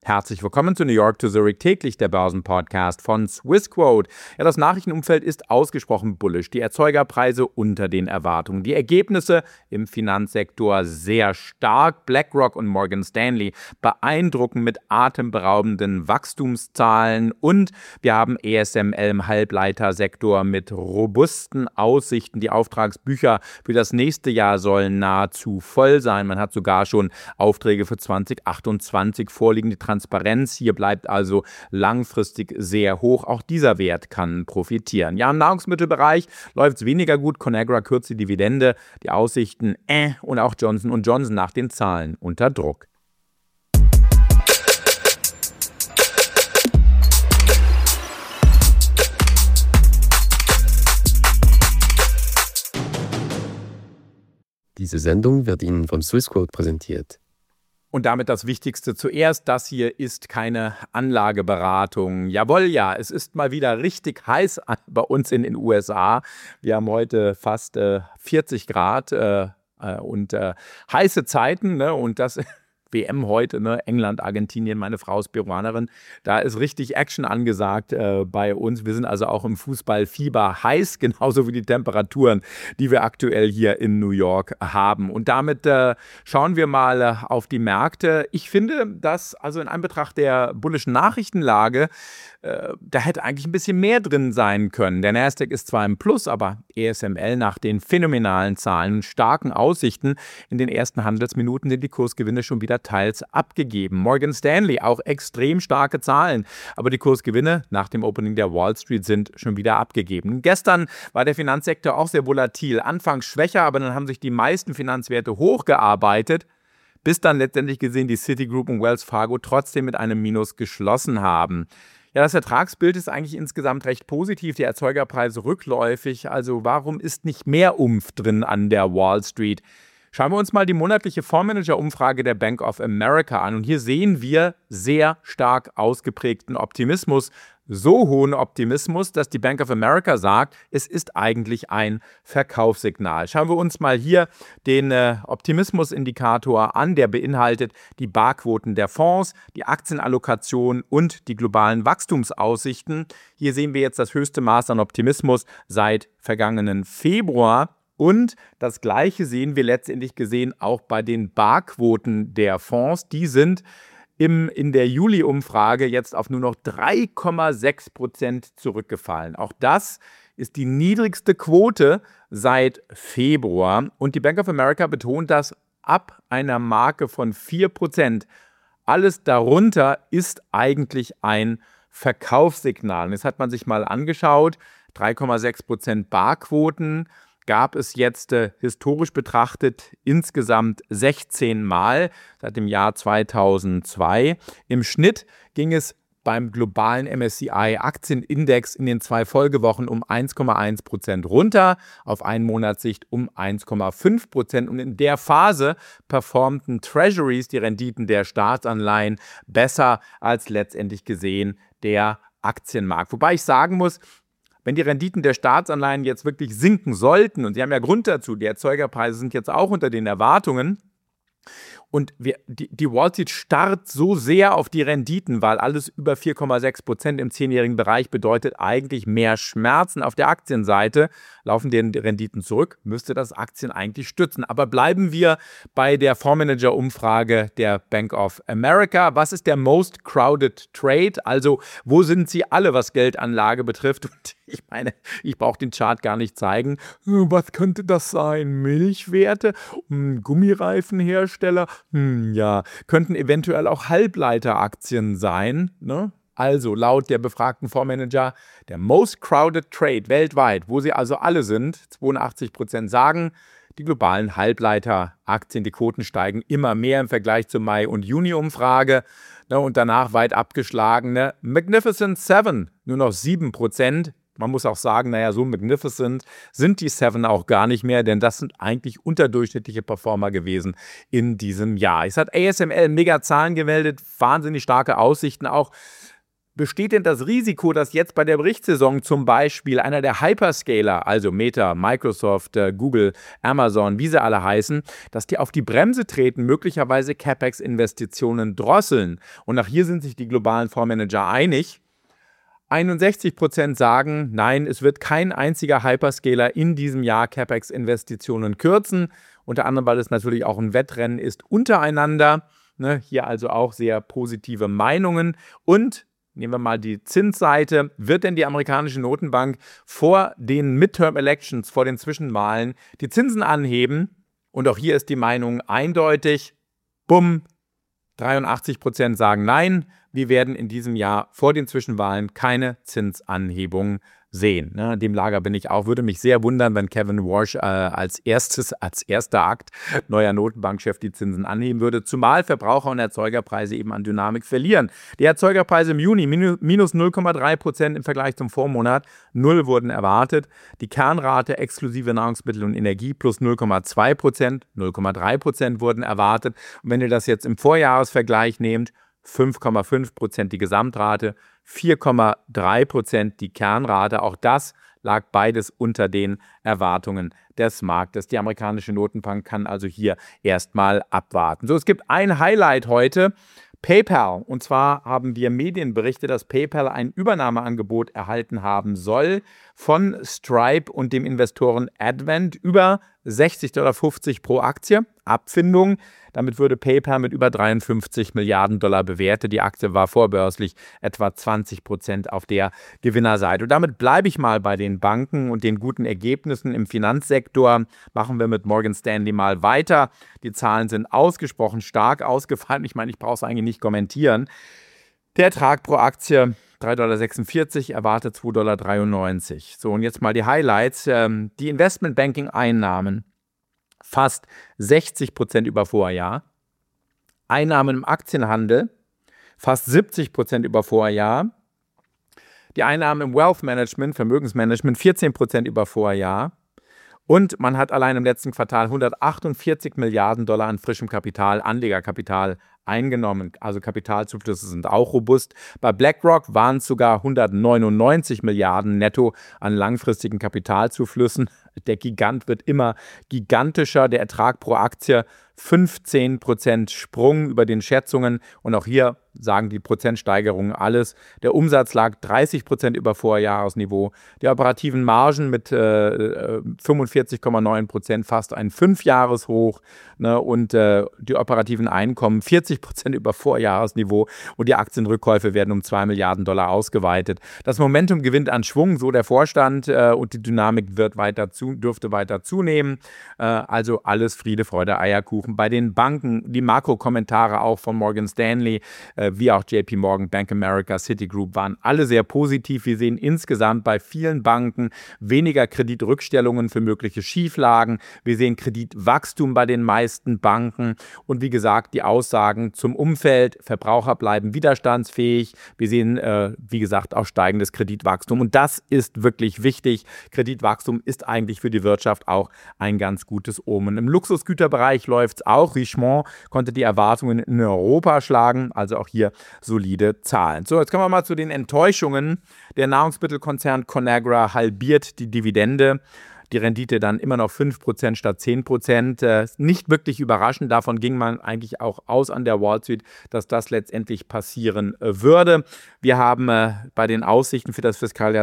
Herzlich willkommen zu New York to Zurich, täglich der Börsenpodcast von Swissquote. Ja, das Nachrichtenumfeld ist ausgesprochen bullish. Die Erzeugerpreise unter den Erwartungen. Die Ergebnisse im Finanzsektor sehr stark. BlackRock und Morgan Stanley beeindrucken mit atemberaubenden Wachstumszahlen. Und wir haben ESML im Halbleitersektor mit robusten Aussichten. Die Auftragsbücher für das nächste Jahr sollen nahezu voll sein. Man hat sogar schon Aufträge für 2028 vorliegen. Die Transparenz hier bleibt also langfristig sehr hoch. Auch dieser Wert kann profitieren. Ja, im Nahrungsmittelbereich läuft es weniger gut. Conagra kürzt die Dividende, die Aussichten und auch Johnson & Johnson nach den Zahlen unter Druck. Diese Sendung wird Ihnen von Swissquote präsentiert. Und damit das Wichtigste zuerst, das hier ist keine Anlageberatung. Jawohl, ja, es ist mal wieder richtig heiß bei uns in den USA. Wir haben heute fast 40 Grad und heiße Zeiten, ne? Und das WM heute, ne? England, Argentinien, meine Frau ist Peruanerin. Da ist richtig Action angesagt bei uns. Wir sind also auch im Fußballfieber heiß, genauso wie die Temperaturen, die wir aktuell hier in New York haben. Und damit schauen wir mal auf die Märkte. Ich finde, dass also in Anbetracht der bullischen Nachrichtenlage, da hätte eigentlich ein bisschen mehr drin sein können. Der Nasdaq ist zwar im Plus, aber ESML nach den phänomenalen Zahlen und starken Aussichten in den ersten Handelsminuten sind die Kursgewinne schon wieder teils abgegeben. Morgan Stanley auch extrem starke Zahlen, aber die Kursgewinne nach dem Opening der Wall Street sind schon wieder abgegeben. Gestern war der Finanzsektor auch sehr volatil. Anfangs schwächer, aber dann haben sich die meisten Finanzwerte hochgearbeitet, bis dann letztendlich gesehen die Citigroup und Wells Fargo trotzdem mit einem Minus geschlossen haben. Ja, das Ertragsbild ist eigentlich insgesamt recht positiv, die Erzeugerpreise rückläufig. Also warum ist nicht mehr Umf drin an der Wall Street? Schauen wir uns mal die monatliche Fondsmanager-Umfrage der Bank of America an. Und hier sehen wir sehr stark ausgeprägten Optimismus. So hohen Optimismus, dass die Bank of America sagt, es ist eigentlich ein Verkaufssignal. Schauen wir uns mal hier den Optimismusindikator an. Der beinhaltet die Barquoten der Fonds, die Aktienallokation und die globalen Wachstumsaussichten. Hier sehen wir jetzt das höchste Maß an Optimismus seit vergangenen Februar. Und das Gleiche sehen wir letztendlich gesehen auch bei den Barquoten der Fonds. Die sind in der Juli-Umfrage jetzt auf nur noch 3,6% zurückgefallen. Auch das ist die niedrigste Quote seit Februar. Und die Bank of America betont, dass ab einer Marke von 4% alles darunter ist eigentlich ein Verkaufssignal. Und jetzt hat man sich mal angeschaut, 3,6% Barquoten gab es jetzt historisch betrachtet insgesamt 16 Mal seit dem Jahr 2002. Im Schnitt ging es beim globalen MSCI-Aktienindex in den 2 Folgewochen um 1,1% runter, auf Einmonatssicht um 1,5%. Und in der Phase performten Treasuries, die Renditen der Staatsanleihen, besser als letztendlich gesehen der Aktienmarkt. Wobei ich sagen muss, wenn die Renditen der Staatsanleihen jetzt wirklich sinken sollten, und sie haben ja Grund dazu, die Erzeugerpreise sind jetzt auch unter den Erwartungen, und die Wall Street starrt so sehr auf die Renditen, weil alles über 4,6% im 10-jährigen Bereich bedeutet eigentlich mehr Schmerzen. Auf der Aktienseite laufen die Renditen zurück, müsste das Aktien eigentlich stützen. Aber bleiben wir bei der Fondsmanager-Umfrage der Bank of America. Was ist der most crowded trade? Also wo sind sie alle, was Geldanlage betrifft? Und ich meine, ich brauche den Chart gar nicht zeigen. Was könnte das sein? Milchwerte? Gummireifenhersteller? Ja, könnten eventuell auch Halbleiteraktien sein, ne? Also laut der befragten Fondsmanager der most crowded trade weltweit, wo sie also alle sind, 82% sagen, die globalen Halbleiteraktien, die Quoten steigen immer mehr im Vergleich zur Mai- und Juni-Umfrage. Und danach weit abgeschlagene Magnificent Seven, nur noch 7%. Man muss auch sagen, naja, so magnificent sind die Seven auch gar nicht mehr, denn das sind eigentlich unterdurchschnittliche Performer gewesen in diesem Jahr. Es hat ASML mega Zahlen gemeldet, wahnsinnig starke Aussichten auch. besteht denn das Risiko, dass jetzt bei der Berichtssaison zum Beispiel einer der Hyperscaler, also Meta, Microsoft, Google, Amazon, wie sie alle heißen, dass die auf die Bremse treten, möglicherweise CapEx-Investitionen drosseln? Und auch hier sind sich die globalen Fondsmanager einig. 61% sagen, nein, es wird kein einziger Hyperscaler in diesem Jahr CapEx-Investitionen kürzen. Unter anderem, weil es natürlich auch ein Wettrennen ist untereinander. Hier also auch sehr positive Meinungen. Und nehmen wir mal die Zinsseite. Wird denn die amerikanische Notenbank vor den Midterm-Elections, vor den Zwischenwahlen, die Zinsen anheben? Und auch hier ist die Meinung eindeutig. Bumm, 83% sagen nein. Wir werden in diesem Jahr vor den Zwischenwahlen keine Zinsanhebung sehen. In dem Lager bin ich auch. Würde mich sehr wundern, wenn Kevin Warsh als erster Akt neuer Notenbankchef die Zinsen anheben würde, zumal Verbraucher- und Erzeugerpreise eben an Dynamik verlieren. Die Erzeugerpreise im Juni minus 0,3% im Vergleich zum Vormonat, 0 wurden erwartet. Die Kernrate exklusive Nahrungsmittel und Energie plus 0,2%, 0,3% wurden erwartet. Und wenn ihr das jetzt im Vorjahresvergleich nehmt, 5,5% die Gesamtrate, 4,3% die Kernrate. Auch das lag beides unter den Erwartungen des Marktes. Die amerikanische Notenbank kann also hier erstmal abwarten. So, es gibt ein Highlight heute. PayPal. Und zwar haben wir Medienberichte, dass PayPal ein Übernahmeangebot erhalten haben soll von Stripe und dem Investoren Advent über $60,50 pro Aktie. Abfindung. Damit würde PayPal mit über 53 Milliarden Dollar bewertet. Die Aktie war vorbörslich etwa 20% auf der Gewinnerseite. Und damit bleibe ich mal bei den Banken und den guten Ergebnissen im Finanzsektor. Machen wir mit Morgan Stanley mal weiter. Die Zahlen sind ausgesprochen stark ausgefallen. Ich meine, ich brauche es eigentlich nicht kommentieren. Der Ertrag pro Aktie $3,46, erwartet $2,93. So, und jetzt mal die Highlights. Die Investmentbanking-Einnahmen fast 60% über Vorjahr. Einnahmen im Aktienhandel fast 70% über Vorjahr. Die Einnahmen im Wealth Management, Vermögensmanagement 14% über Vorjahr. Und man hat allein im letzten Quartal 148 Milliarden Dollar an frischem Kapital, Anlegerkapital eingenommen. Also Kapitalzuflüsse sind auch robust. Bei BlackRock waren es sogar 199 Milliarden netto an langfristigen Kapitalzuflüssen. Der Gigant wird immer gigantischer. Der Ertrag pro Aktie 15% Sprung über den Schätzungen. Und auch hier sagen die Prozentsteigerungen alles. Der Umsatz lag 30% über Vorjahresniveau. Die operativen Margen mit 45,9%, fast ein 5-Jahreshoch. Und die operativen Einkommen 40% über Vorjahresniveau. Und die Aktienrückkäufe werden um 2 Milliarden Dollar ausgeweitet. Das Momentum gewinnt an Schwung, so der Vorstand. Und die Dynamik dürfte weiter zunehmen. Also alles Friede, Freude, Eierkuchen. Bei den Banken, die Makrokommentare auch von Morgan Stanley, wie auch JP Morgan, Bank America, Citigroup waren alle sehr positiv. Wir sehen insgesamt bei vielen Banken weniger Kreditrückstellungen für mögliche Schieflagen. Wir sehen Kreditwachstum bei den meisten Banken. Und wie gesagt, die Aussagen zum Umfeld, Verbraucher bleiben widerstandsfähig. Wir sehen, wie gesagt, auch steigendes Kreditwachstum. Und das ist wirklich wichtig. Kreditwachstum ist eigentlich für die Wirtschaft auch ein ganz gutes Omen. Im Luxusgüterbereich läuft es auch. Richemont konnte die Erwartungen in Europa schlagen, also auch hier solide Zahlen. So, jetzt kommen wir mal zu den Enttäuschungen. Der Nahrungsmittelkonzern Conagra halbiert die Dividende. Die Rendite dann immer noch 5% statt 10%. Nicht wirklich überraschend. Davon ging man eigentlich auch aus an der Wall Street, dass das letztendlich passieren würde. Wir haben bei den Aussichten für das Fiskaljahr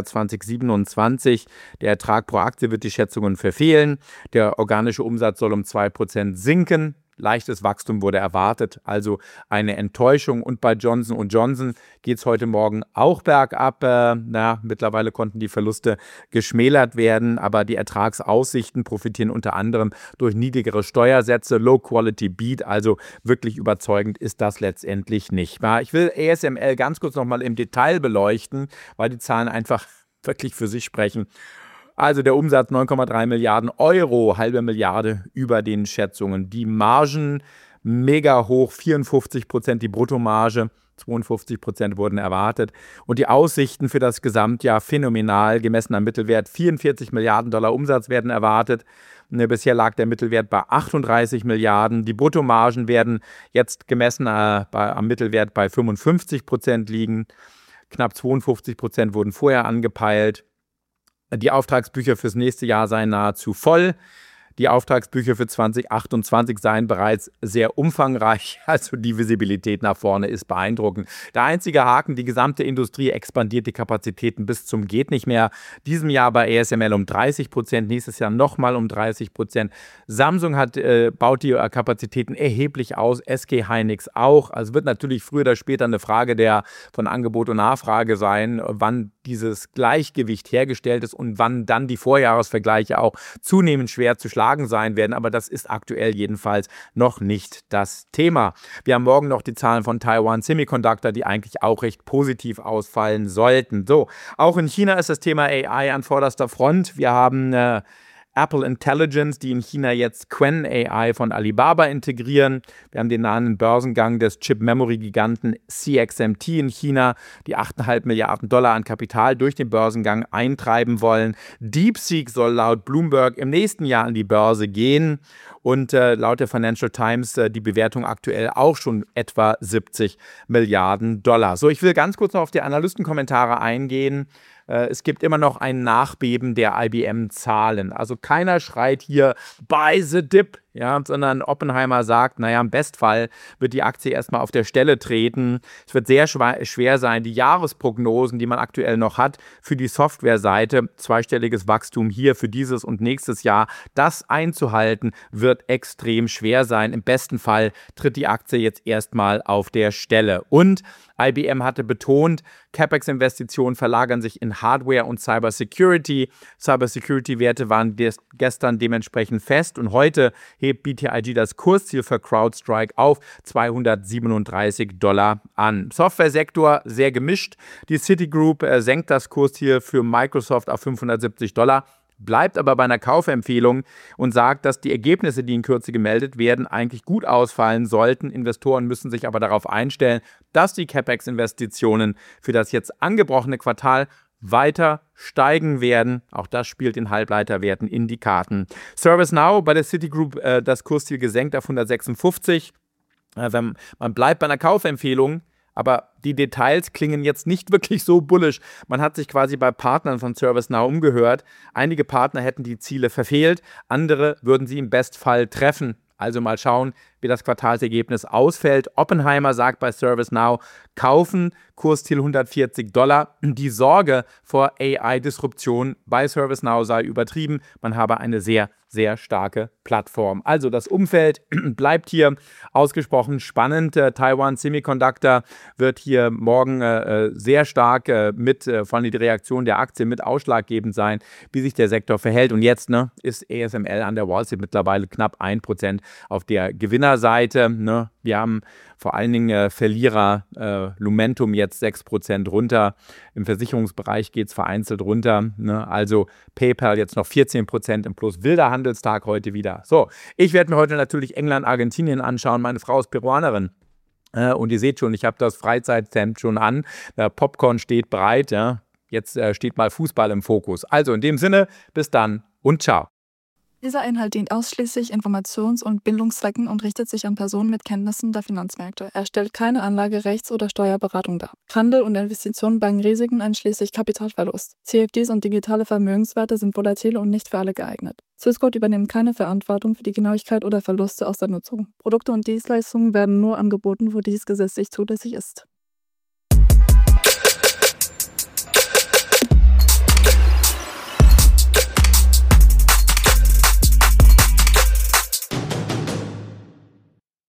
2027, der Ertrag pro Aktie wird die Schätzungen verfehlen. Der organische Umsatz soll um 2% sinken. Leichtes Wachstum wurde erwartet, also eine Enttäuschung. Und bei Johnson & Johnson geht es heute Morgen auch bergab. Mittlerweile konnten die Verluste geschmälert werden, aber die Ertragsaussichten profitieren unter anderem durch niedrigere Steuersätze, Low-Quality Beat, also wirklich überzeugend ist das letztendlich nicht. Ich will ASML ganz kurz nochmal im Detail beleuchten, weil die Zahlen einfach wirklich für sich sprechen. Also der Umsatz 9,3 Milliarden Euro, halbe Milliarde über den Schätzungen. Die Margen mega hoch, 54%, die Bruttomarge, 52% wurden erwartet. Und die Aussichten für das Gesamtjahr phänomenal, gemessen am Mittelwert. 44 Milliarden Dollar Umsatz werden erwartet. Bisher lag der Mittelwert bei 38 Milliarden. Die Bruttomargen werden jetzt gemessen am Mittelwert bei 55% liegen. Knapp 52% wurden vorher angepeilt. Die Auftragsbücher fürs nächste Jahr seien nahezu voll. Die Auftragsbücher für 2028 seien bereits sehr umfangreich, also die Visibilität nach vorne ist beeindruckend. Der einzige Haken, die gesamte Industrie expandiert die Kapazitäten bis zum geht nicht mehr. Diesem Jahr bei ASML um 30%, nächstes Jahr nochmal um 30%. Samsung baut die Kapazitäten erheblich aus, SK Hynix auch. Also wird natürlich früher oder später eine Frage von Angebot und Nachfrage sein, wann dieses Gleichgewicht hergestellt ist und wann dann die Vorjahresvergleiche auch zunehmend schwer zu schlagen sein werden, aber das ist aktuell jedenfalls noch nicht das Thema. Wir haben morgen noch die Zahlen von Taiwan Semiconductor, die eigentlich auch recht positiv ausfallen sollten. So, auch in China ist das Thema AI an vorderster Front. Wir haben Apple Intelligence, die in China jetzt Qwen AI von Alibaba integrieren. Wir haben den nahen Börsengang des Chip-Memory-Giganten CXMT in China, die $8,5 Milliarden an Kapital durch den Börsengang eintreiben wollen. DeepSeek soll laut Bloomberg im nächsten Jahr an die Börse gehen und laut der Financial Times die Bewertung aktuell auch schon etwa $70 Milliarden. So, ich will ganz kurz noch auf die Analystenkommentare eingehen. Es gibt immer noch ein Nachbeben der IBM-Zahlen. Also keiner schreit hier buy the dip, ja, sondern Oppenheimer sagt, naja, im Bestfall wird die Aktie erstmal auf der Stelle treten. Es wird sehr schwer sein, die Jahresprognosen, die man aktuell noch hat, für die Softwareseite, zweistelliges Wachstum hier für dieses und nächstes Jahr, das einzuhalten, wird extrem schwer sein. Im besten Fall tritt die Aktie jetzt erstmal auf der Stelle. Und IBM hatte betont, CapEx-Investitionen verlagern sich in Hardware und Cybersecurity. Cybersecurity-Werte waren gestern dementsprechend fest und heute hebt BTIG das Kursziel für CrowdStrike auf $237 an. Softwaresektor sehr gemischt. Die Citigroup senkt das Kursziel für Microsoft auf $570. Bleibt aber bei einer Kaufempfehlung und sagt, dass die Ergebnisse, die in Kürze gemeldet werden, eigentlich gut ausfallen sollten. Investoren müssen sich aber darauf einstellen, dass die CapEx-Investitionen für das jetzt angebrochene Quartal weiter steigen werden. Auch das spielt den Halbleiterwerten in die Karten. ServiceNow bei der Citigroup das Kursziel gesenkt auf 156. Man bleibt bei einer Kaufempfehlung, aber die Details klingen jetzt nicht wirklich so bullish. Man hat sich quasi bei Partnern von ServiceNow umgehört. Einige Partner hätten die Ziele verfehlt, andere würden sie im Bestfall treffen. Also mal schauen, wie das Quartalsergebnis ausfällt. Oppenheimer sagt bei ServiceNow, kaufen, Kursziel $140. Die Sorge vor AI-Disruption bei ServiceNow sei übertrieben. Man habe eine sehr, sehr starke Plattform. Also das Umfeld bleibt hier ausgesprochen spannend. Taiwan Semiconductor wird hier morgen sehr stark vor allem die Reaktion der Aktie mit ausschlaggebend sein, wie sich der Sektor verhält. Und jetzt ist ASML an der Wall Street mittlerweile knapp 1% auf der Gewinnerseite. Wir haben vor allen Dingen Verlierer, Lumentum jetzt 6% runter. Im Versicherungsbereich geht es vereinzelt runter. Also PayPal jetzt noch 14% im Plus. Wilder Handelstag heute wieder. So, ich werde mir heute natürlich England, Argentinien anschauen. Meine Frau ist Peruanerin. Und ihr seht schon, ich habe das Freizeithemd schon an. Der Popcorn steht bereit. Ja. Jetzt steht mal Fußball im Fokus. Also in dem Sinne, bis dann und ciao. Dieser Inhalt dient ausschließlich Informations- und Bildungszwecken und richtet sich an Personen mit Kenntnissen der Finanzmärkte. Er stellt keine Anlage-, Rechts- oder Steuerberatung dar. Handel und Investitionen bergen Risiken einschließlich Kapitalverlust. CFDs und digitale Vermögenswerte sind volatil und nicht für alle geeignet. Swissquote übernimmt keine Verantwortung für die Genauigkeit oder Verluste aus der Nutzung. Produkte und Dienstleistungen werden nur angeboten, wo dies gesetzlich zulässig ist.